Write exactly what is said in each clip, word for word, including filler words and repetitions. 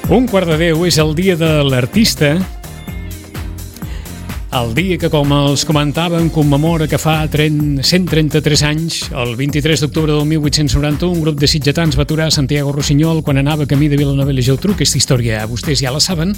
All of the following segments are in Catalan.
Un quart de deu és el dia de l'artista, el dia que, com els comentàvem, commemora que fa cent trenta-tres anys, el vint-i-tres d'octubre del mil vuit-cents noranta-u, un grup de sitgetans va aturar Santiago Rusiñol quan anava camí de Vilanova i la Geltrú. Aquesta història vostès ja la saben,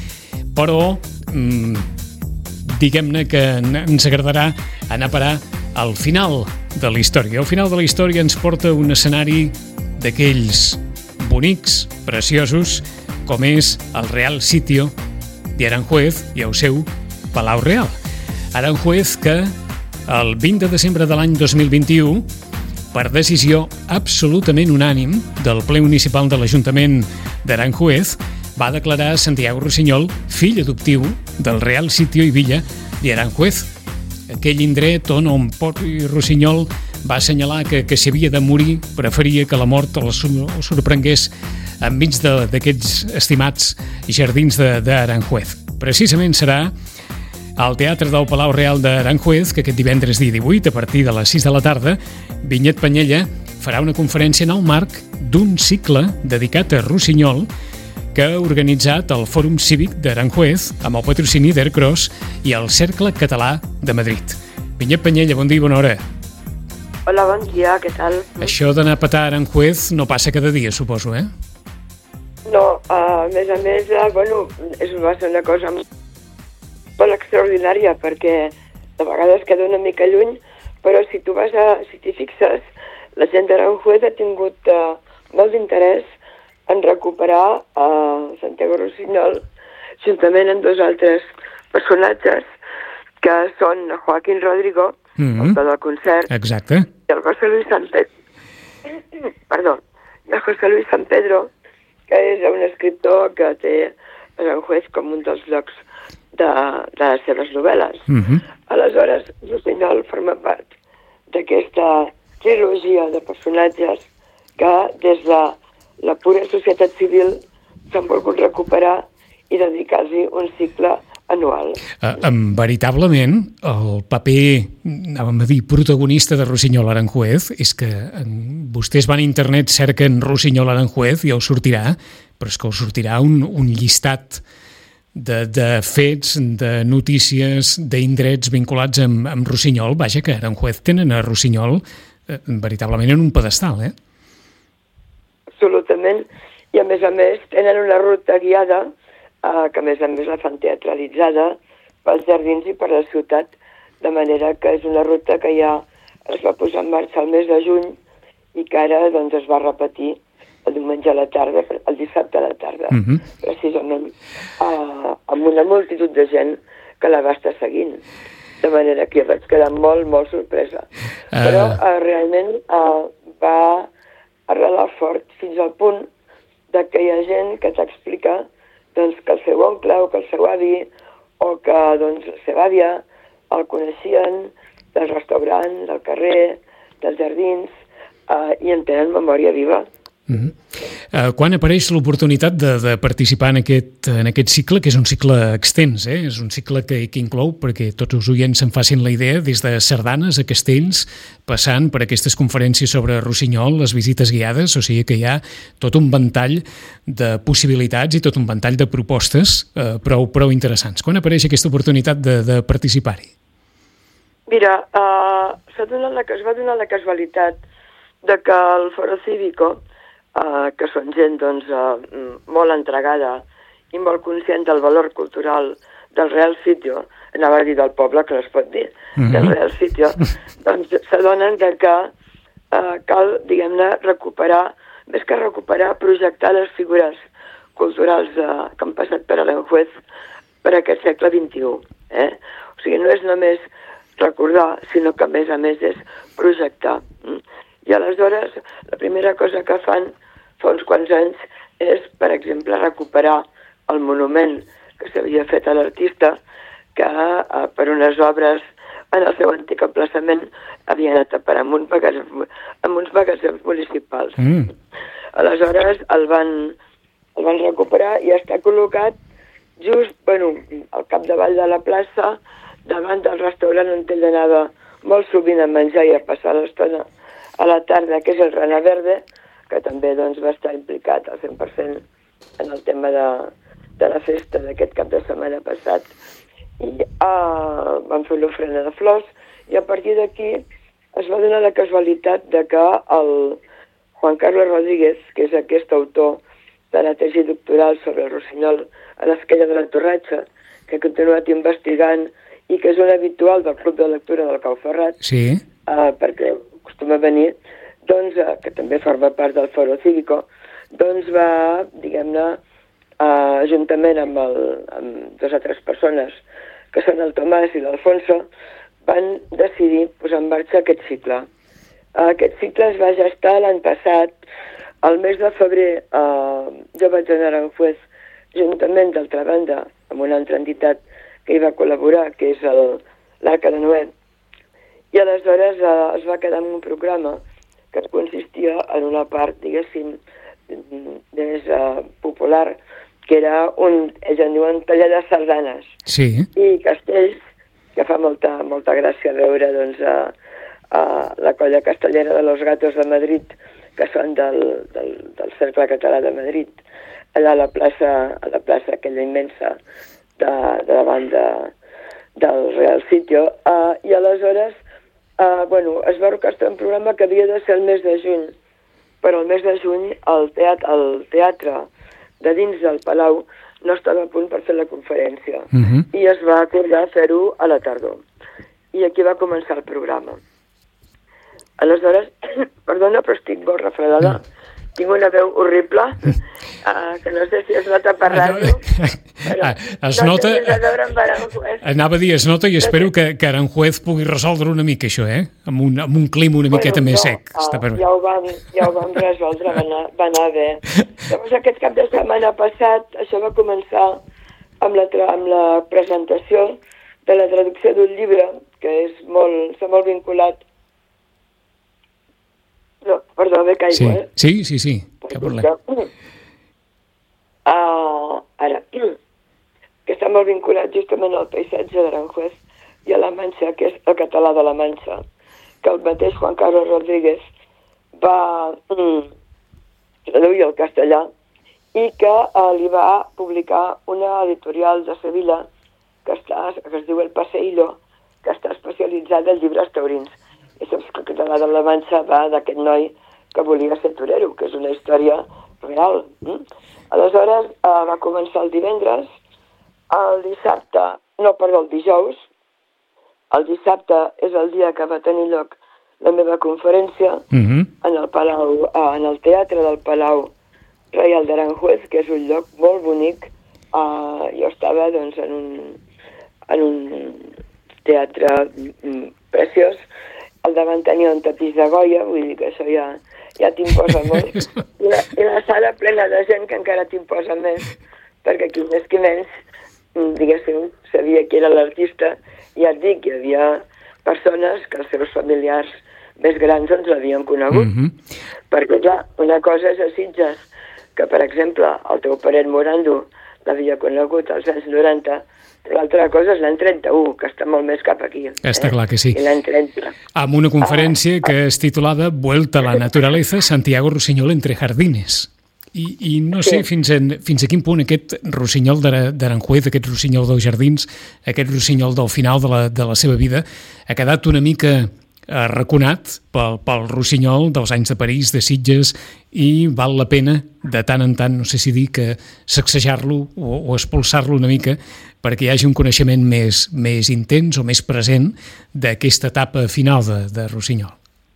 però mmm, diguem-ne que ens agradarà anar a parar al final de la història. Al final de la història ens porta un escenari d'aquells bonics, preciosos, com és el Real Sitio de Aranjuez i el seu Palau Real. Aranjuez que el vint de desembre de l'any dos mil vint-i-u, per decisió absolutament unànim del ple municipal de l'Ajuntament d'Aranjuez, va declarar Santiago Rusiñol fill adoptiu del Real Sitio i Villa de Aranjuez. Aquell indret on on Pori Rusiñol va assenyalar que, que si havia de morir preferia que la mort el sorprengués enmig d'aquests estimats jardins d'Aranjuez. Precisament serà al Teatre del Palau Real d'Aranjuez que aquest divendres dia divuit, a partir de les sis de la tarda, Vinyet Peñella farà una conferència en el marc d'un cicle dedicat a Rusiñol que ha organitzat el Fòrum Cívic d'Aranjuez amb el patrocini d'Aircross i el Cercle Català de Madrid. Vinyet Peñella, bon dia i bona hora. Hola, bon dia, què tal? Això d'anar a petar a Aranjuez no passa cada dia, suposo, eh? No, a més a més, bueno, és va ser una cosa molt extraordinària perquè de vegades queda una mica lluny, però si tu vas a, si t'hi fixes, la gent d'Aranjuez ha tingut uh, molt d'interès en recuperar uh, Santiago Rusiñol juntament amb dos altres personatges que són Joaquín Rodrigo, mm-hmm. el del concert, exacte, i el José Luis San Pedro, perdó, el José Luis San Pedro, que és un escriptor que té Aranjuez com un dels llocs de, de les seves novel·les. Mm-hmm. Aleshores, Rusiñol forma part d'aquesta trilogia de personatges que des de la pura societat civil s'han volgut recuperar i dedicar-los un cicle anual. Uh, um, veritablement, el paper, anàvem a dir, protagonista de Rusiñol a Aranjuez és que um, vostès van a internet, cerquen Rusiñol a Aranjuez i us sortirà, però és que us sortirà un, un llistat de, de fets, de notícies, d'indrets vinculats amb, amb Rusiñol. Vaja, que a Aranjuez tenen a Rusiñol uh, veritablement en un pedestal, eh? Absolutament, i a més a més tenen una ruta guiada Uh, que a més a més la fan teatralitzada pels jardins i per la ciutat, de manera que és una ruta que ja es va posar en marxa el mes de juny i que ara doncs, es va repetir el diumenge a la tarda, el dissabte a la tarda, mm-hmm. precisament uh, amb una multitud de gent que la va estar seguint, de manera que jo vaig quedar molt, molt sorpresa. Uh... Però uh, realment uh, va arrelar fort fins al punt de que hi ha gent que t'explica doncs, que el seu oncle o que el seu avi o que doncs, la seva àvia el coneixien del restaurant, del carrer, dels jardins, eh, i en tenen memòria viva. Mm-hmm. Uh, quan apareix l'oportunitat de, de participar en aquest, en aquest cicle, que és un cicle extens, eh? És un cicle que, que inclou, perquè tots els oients se'n facin la idea, des de sardanes a castells, passant per aquestes conferències sobre Rusiñol, les visites guiades, o sigui que hi ha tot un ventall de possibilitats i tot un ventall de propostes eh, prou, prou interessants. Quan apareix aquesta oportunitat de, de participar-hi? Mira, uh, s'ha donat la, es va donar la casualitat de que el Foro Cívico, Uh, que són gent doncs, uh, molt entregada i molt conscient del valor cultural del Real Sitio, anava a dir del poble, que no es pot dir, mm-hmm. del Real Sitio, doncs s'adonen que uh, cal, diguem-ne, recuperar, més que recuperar, projectar les figures culturals uh, que han passat per Aranjuez per aquest segle vint-i-u. Eh? O sigui, no és només recordar, sinó que a més a més és projectar. Mm? I aleshores, la primera cosa que fan fa uns quants anys és, per exemple, recuperar el monument que s'havia fet a l'artista, que eh, per unes obres en el seu antic emplaçament havia anat a parar amb, un magasins, amb uns magasins municipals. Mm. Aleshores el van, el van recuperar i està col·locat just, bueno, al capdavall de la plaça, davant del restaurant on ell anava molt sovint a menjar i a passar l'estona a la tarda, que és el Rana Verde, que també doncs, va estar implicat al cent per cent en el tema de, de la festa d'aquest cap de setmana passat i uh, vam fer l'ofrena de flors i a partir d'aquí es va donar la casualitat de que el Juan Carlos Rodríguez, que és aquest autor de la tesi doctoral sobre el rossinyol a l'esquella de la Torratxa, que ha continuat investigant i que és un habitual del Club de Lectura del Cau Ferrat, sí. uh, perquè acostuma a venir, doncs, uh, que també forma part del Foro Cívico, doncs va, diguem-ne, uh, juntament amb, el, amb dues o tres persones, que són el Tomàs i l'Alfonso, van decidir posar en marxa aquest cicle. Uh, aquest cicle es va gestar l'any passat, al mes de febrer, uh, jo vaig anar a Aranjuez, juntament d'altra banda, amb una altra entitat que hi va col·laborar, que és l'Arca de Noé, i aleshores uh, es va quedar en un programa que consistia en una part, diguéssim, més uh, popular, que era un, ells en diuen taller de sardanes, sí. I castells, que fa molta, molta gràcia veure doncs, a, a la colla castellera de los Gatos de Madrid, que són del, del, del Cercle Català de Madrid, allà a la plaça, a la plaça aquella immensa de, de davant de, del Real Sitio, uh, i aleshores uh, bueno, es va orquestrar un programa que havia de ser el mes de juny, però el mes de juny el teatre, el teatre de dins del Palau no estava a punt per fer la conferència, uh-huh. I es va acordar fer-ho a la tardor. I aquí va començar el programa. Aleshores, perdona, però estic molt refredada. Mm. Tinc una veu horrible, uh, que no sé si es nota per ràdio. Ah, es no nota... Anava a dir, es nota i espero que, que Aranjuez pugui resoldre una mica això, eh? Amb un, amb un clima una miqueta bueno, més no, sec. Uh, per... ja, ho vam, ja ho vam resoldre, va anar, va anar bé. Llavors, aquest cap de setmana passat, això va començar amb la, amb la presentació de la traducció d'un llibre que és molt, està molt vinculat. No, perdó, ve caigua, sí. eh? Sí, sí, sí, cap problema. Uh, ara, que està molt vinculat justament al paisatge d'Aranjuez i a la Manxa, que és el català de la Manxa, que el mateix Juan Carlos Rodríguez va mm, traduir al castellà i que uh, li va publicar una editorial de Sevilla que, està, que es diu El Paseillo, que està especialitzada en llibres taurins. I saps que el català de la Manxa va d'aquest noi que volia ser torero, que és una història real. Mm? Aleshores eh, va començar el divendres, el dissabte, no, perdó, el dijous, el dissabte és el dia que va tenir lloc la meva conferència mm-hmm. en el Palau, eh, en el Teatre del Palau Reial d'Aranjuez, que és un lloc molt bonic. Eh, jo estava doncs, en, un, en un teatre mm, preciós. Al davant tenia un tapís de Goya, vull dir que això ja, ja t'imposa molt. I la, I la sala plena de gent que encara t'imposa més, perquè qui més que menys, diguéssim, sabia qui era l'artista, i ja et dic, hi havia persones que els seus familiars més grans ens l'havien conegut. Mm-hmm. Perquè, clar, una cosa és a Sitges, que, per exemple, el teu parent Morando l'havia conegut als anys noranta, l'altra cosa és l'any trenta-u, que està molt més cap aquí. Està eh? clar que sí. I l'any trenta. Amb una conferència ah, que és titulada Vuelta a la naturaleza, Santiago Rossinyol entre jardines. I, i no sé sí. fins, en, fins a quin punt aquest rossinyol d'Aranjuez, aquest rossinyol dels jardins, aquest rossinyol del final de la, de la seva vida, ha quedat una mica arraconat pel, pel rossinyol dels anys de París, de Sitges, i val la pena, de tant en tant, no sé si dir que sacsejar-lo o, o expulsar-lo una mica perquè hi hagi un coneixement més, més intens o més present d'aquesta etapa final de, de Rossinyol.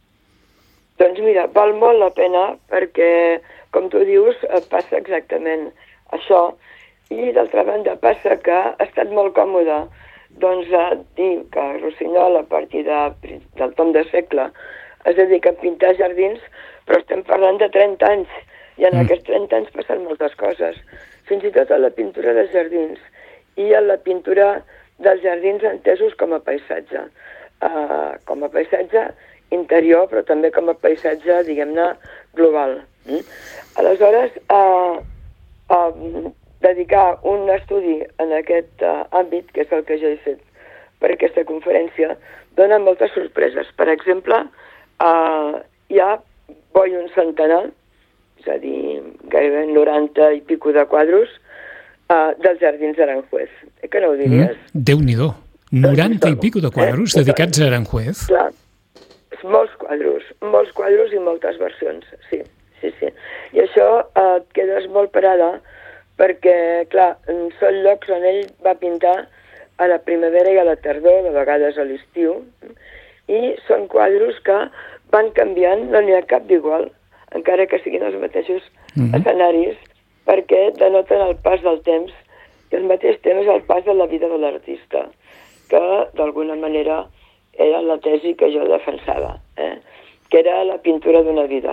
Doncs mira, val molt la pena perquè, com tu dius, passa exactament això, i d'altra banda passa que ha estat molt còmode doncs a dir que Rossinyol a partir de, del tom de segle es dedica a pintar jardins, però estem parlant de trenta anys, i en mm. aquests trenta anys passen moltes coses, fins i tot a la pintura dels jardins i a la pintura dels jardins entesos com a paisatge, uh, com a paisatge interior, però també com a paisatge, diguem-ne, global. Mm? Aleshores, uh, uh, dedicar un estudi en aquest uh, àmbit, que és el que jo he fet per aquesta conferència, dona moltes sorpreses. Per exemple, uh, hi ha boi un centenar, és a dir, gairebé noranta i pico de quadros, uh, dels Jardins d'Aranjuez. Eh, que no ho diries? Mm, Déu-n'hi-do. noranta i pico de quadros eh? dedicats a Aranjuez. Clar, molts quadros, molts quadros i moltes versions, sí, sí, sí. I això eh, et quedes molt parada perquè, clar, són llocs on ell va pintar a la primavera i a la tardor, de vegades a l'estiu, i són quadros que van canviant, no n'hi ha cap d'igual, encara que siguin els mateixos mm-hmm. escenaris, perquè denoten el pas del temps, i al mateix temps el pas de la vida de l'artista, que d'alguna manera era la tesi que jo defensava, eh? que era la pintura d'una vida.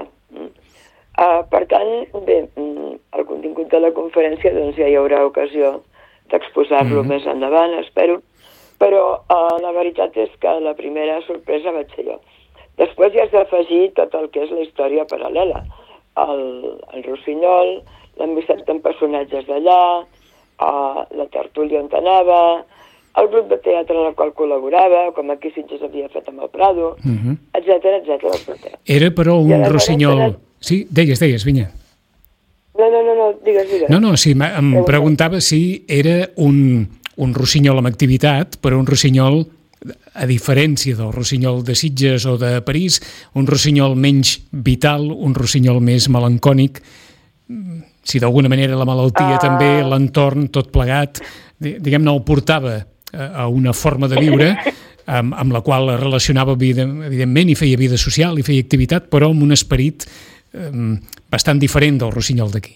Uh, per tant, bé, el contingut de la conferència doncs ja hi haurà ocasió d'exposar-lo mm. més endavant, espero, però uh, la veritat és que la primera sorpresa vaig ser jo. Després ja has d'afegir tot el que és la història paral·lela, el, el Rossinyol, l'ambaixat amb personatges d'allà, uh, la tertúlia on anava, el grup de teatre en el qual col·laborava, com aquí Sitges havia fet amb el Prado, mm-hmm. etcètera, etcètera. Era, però, un Rossinyol... Anat... Sí, deies, deies, vinya. No, no, no, no, digues, digues. No, no, sí, em preguntava si era un, un Rossinyol amb activitat, però un Rossinyol, a diferència del Rossinyol de Sitges o de París, un Rossinyol menys vital, un Rossinyol més melancònic, si d'alguna manera la malaltia uh... també, l'entorn, tot plegat, diguem-ne, el portava a una forma de viure amb, amb la qual es relacionava evidentment i feia vida social i feia activitat, però amb un esperit eh, bastant diferent del Rossinyol d'aquí.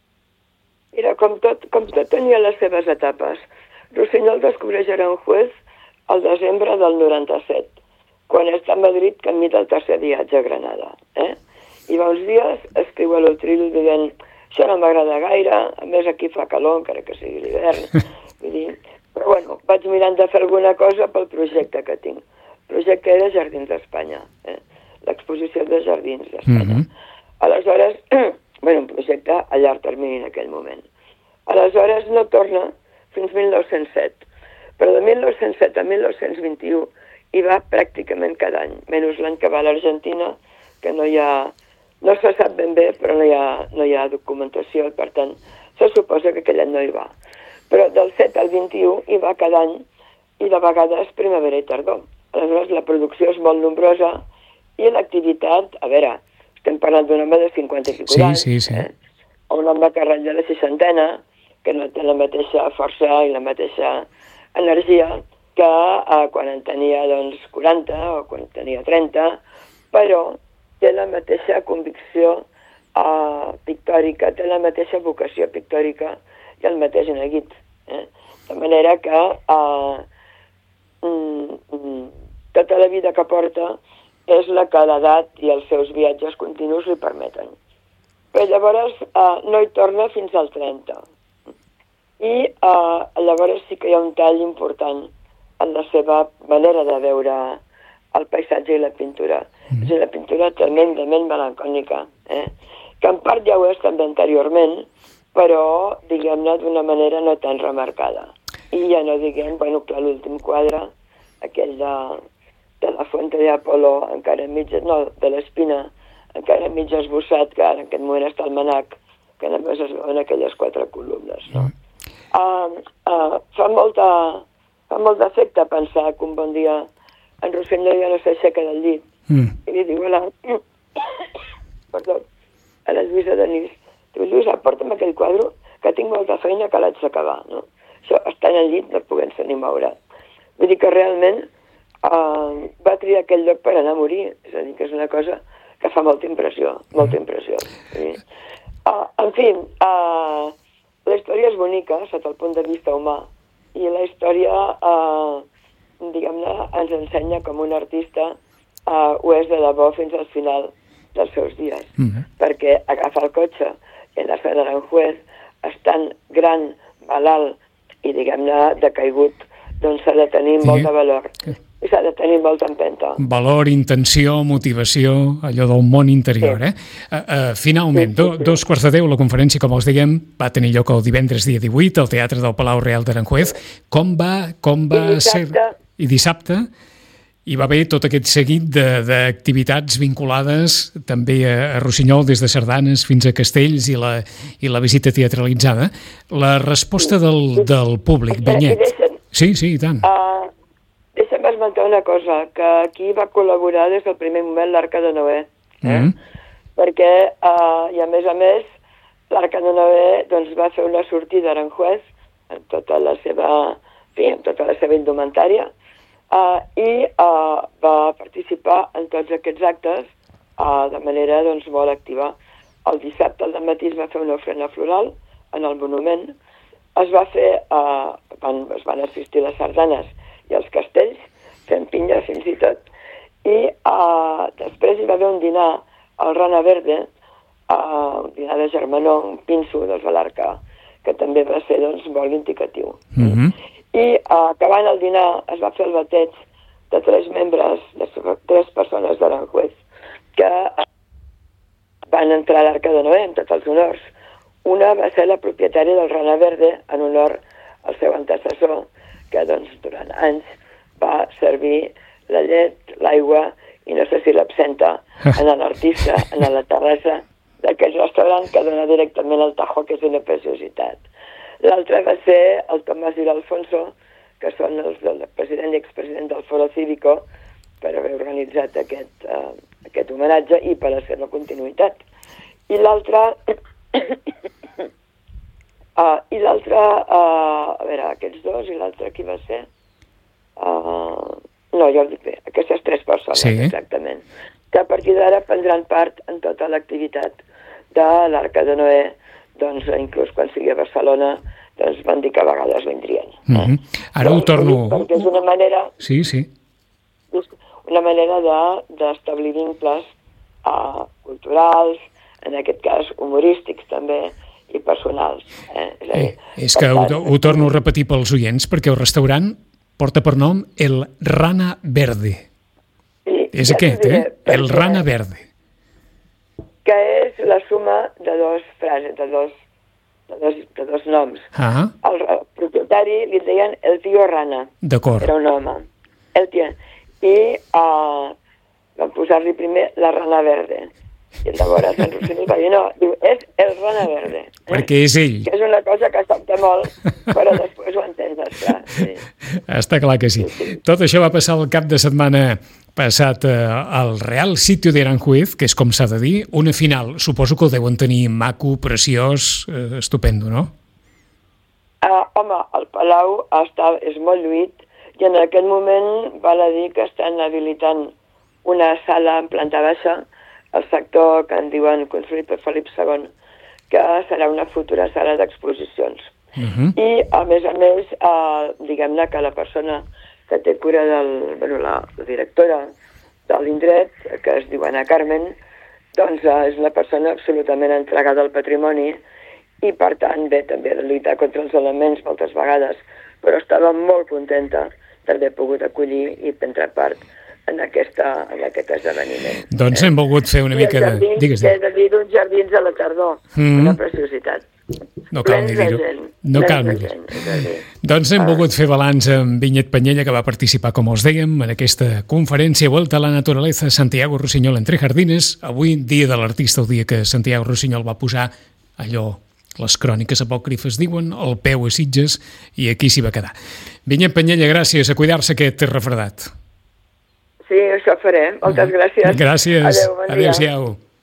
Mira, com tot, com tot tenia les seves etapes. Rossinyol descobreix Aranjuez al desembre del noranta-set, quan està a Madrid camí del tercer viatge a Granada. Eh? I va uns dies, escriu a l'Utril dient això no m'agrada gaire, a més aquí fa calor, encara que sigui l'hivern. Vull dir, però bueno, vaig mirant de fer alguna cosa pel projecte que tinc. El projecte era Jardins d'Espanya, eh? l'exposició de Jardins d'Espanya. Mm-hmm. Aleshores, bueno, un projecte a llarg termini en aquell moment. Aleshores no torna fins mil nou-cents set, però de mil nou-cents set a mil nou-cents vint-i-u hi va pràcticament cada any, menys l'any que va a l'Argentina, que no hi ha... No se sap ben bé, però no hi ha, no hi ha documentació, per tant, se suposa que aquell any no hi va. Però del set al vint-i-u hi va cada any, i de vegades primavera i tardor. Aleshores, la producció és molt nombrosa, i l'activitat, a veure, estem parlant d'un home de cinquanta i pico d'anys, sí, sí, sí. eh? un home que ratlla la seixantena, que no té la mateixa força i la mateixa energia que eh, quan en tenia doncs, quaranta o quan en tenia trenta, però té la mateixa convicció uh, pictòrica, té la mateixa vocació pictòrica i el mateix neguit. Eh? De manera que uh, mm, mm, tota la vida que porta és la que l'edat i els seus viatges continus li permeten. Però llavors uh, no hi torna fins al trenta. I uh, llavors sí que hi ha un tall important en la seva manera de veure el paisatge i la pintura. Mm. És una pintura tremendament melancònica, eh? que en part ja ho és també anteriorment, però, diguem-ne, d'una manera no tan remarcada. I ja no diguem, bueno, clar, l'últim quadre, aquell de, de la Fuente de Apolo, encara mig, no, de l'Espina, encara mig esbossat, que ara en aquest moment està al Manac, que només es veuen aquelles quatre columnes, no? Mm. Uh, uh, fa molta, fa molt d'efecte pensar que un bon dia en Rossinyol ja no s'aixeca del llit mm. i li diu a la perdó, a la Lluïsa Denis, diu, Lluïsa, porta'm aquell quadre que tinc molta feina que l'haig d'acabar, no? Això, estant al llit no podent-se ni moure. Vull dir que realment uh, va triar aquell lloc per anar a morir, és a dir, que és una cosa que fa molta impressió, molta impressió. Uh, en fi, uh, la història és bonica sota el punt de vista humà i la història uh, diguem-ne, ens ensenya com un artista uh, ho és de debò fins al final dels seus dies. Mm-hmm. Perquè agafar el cotxe i anar-se a Aranjuez, estant gran, malalt i, diguem-ne, decaigut, doncs s'ha de tenir sí. molt de valor. I s'ha de tenir molta empenta. Valor, intenció, motivació, allò del món interior, sí. eh? Uh, uh, finalment, sí, sí, sí. Do, dos quarts de deu, la conferència, com els dèiem, va tenir lloc el divendres dia divuit al Teatre del Palau Real d'Aranjuez. Com va, com va I ser... I dissabte, hi va haver tot aquest seguit d'activitats vinculades també a Rossinyol, des de sardanes fins a castells i la, i la visita teatralitzada. La resposta del, del públic, Benyet. Sí, sí, i tant. Uh, deixa'm esmentar una cosa, que aquí va col·laborar des del primer moment l'Arca de Noé, eh? Mm-hmm. Perquè, uh, i a més a més, l'Arca de Noé doncs, va fer una sortida a Aranjuez amb tota la seva, fi, amb tota la seva indumentària, Uh, i uh, va participar en tots aquests actes uh, de manera doncs, molt activa. El dissabte al matí es va fer una ofrena floral en el monument, es va fer, uh, van, es van assistir les sardanes i els castells, fent pinya fins i tot, i uh, després hi va haver un dinar al Rana Verde, uh, un dinar de germanor, un pinso dels Balarca, que també va ser doncs, molt indicatiu. Mm-hmm. I uh, acabant el dinar es va fer el bateig de tres membres, de tres persones d'Aranjuez, que van entrar a l'Arca de Noé amb tots els honors. Una va ser la propietària del Rana Verde, en honor al seu antecessor, que doncs, durant anys va servir la llet, l'aigua i no sé si l'absenta en l'artista, en la terrassa d'aquest restaurant que dona directament al Tajo, que és una preciositat. L'altre va ser el Tomàs i l'Alfonso, que són els del president i expresident del Foro Cívico, per haver organitzat aquest, uh, aquest homenatge i per la seva continuïtat. I l'altre... uh, I l'altre... Uh, a veure, aquests dos i l'altre qui va ser? Uh, no, jo el dic bé, aquestes tres persones, sí. Exactament, que a partir d'ara prendran part en tota l'activitat de l'Arca de Noé, doncs inclús quan sigui a Barcelona, doncs van dir que a vegades vindrien. Mm-hmm. Ara ho torno... Perquè és una manera... Sí, sí. Una manera d'establir de, vincles uh, culturals, en aquest cas humorístics també, i personals. Eh? És, a dir, eh, és que tant, ho, ho torno a repetir pels oients, perquè el restaurant porta per nom el Rana Verde. Sí, és ja aquest, diré, eh? El Rana Verde. Que és la suma de dos frases, de dos, de dos, de dos noms. Ah. El, el propietari li deien el tio Rana. D'acord. Era un home. El tio. I uh, van posar-li primer la Rana Verde. I llavors en Rossini va dir, no, diu, és el Rana Verde. Perquè és ell. Que és una cosa que sobta molt, però després ho entens, clar. Sí. Està clar que sí. sí. Tot això va passar el cap de setmana passat eh, al Real Sitio de Aranjuez, que és com s'ha de dir, una final. Suposo que el deuen tenir maco, preciós, eh, estupendo, no? Uh, home, el Palau està, és molt lluït i en aquest moment val a dir que estan habilitant una sala en planta baixa, el sector que en diuen construït per Felip segon, que serà una futura sala d'exposicions. Uh-huh. I, a més a més, eh, diguem-ne que la persona que té cura del... Bueno, la, la directora de l'indret, que es diu Ana Carmen, doncs eh, és una persona absolutament entregada al patrimoni i, per tant, bé, també de lluitar contra els elements moltes vegades, però estava molt contenta d'haver pogut acollir i prendre part en, aquesta, en aquest esdeveniment. Doncs hem volgut fer una mica jardins, de... Digues, he de dir d'uns jardins a la tardor, mm-hmm. Una preciositat. No cal ni dir-ho. No cal ni dir-ho. Doncs hem ah. volgut fer balanç amb Vinyet Peñella, que va participar, com us dèiem, en aquesta conferència Vuelta a la Naturaleza Santiago Rossinyol entre jardines. Avui, dia de l'artista, el dia que Santiago Rossinyol va posar allò, les cròniques apòcrifes diuen, el peu a Sitges, i aquí s'hi va quedar. Vinyet Peñella, gràcies, a cuidar-se aquest refredat. Sí, això faré. Moltes gràcies. Gràcies. Adéu, bon dia. Adéu-siau.